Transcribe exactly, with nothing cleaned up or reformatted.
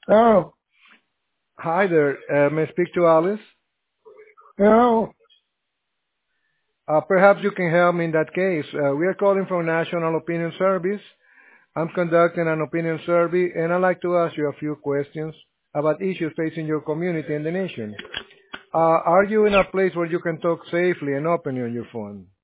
Oh, Hi there. Uh, may I speak to Alice? no. Uh, perhaps you can help me in that case. Uh, we are calling from National Opinion Service. I'm conducting an opinion survey, and I'd like to ask you a few questions about issues facing your community and the nation. Uh, are you in a place where you can talk safely and openly on your phone?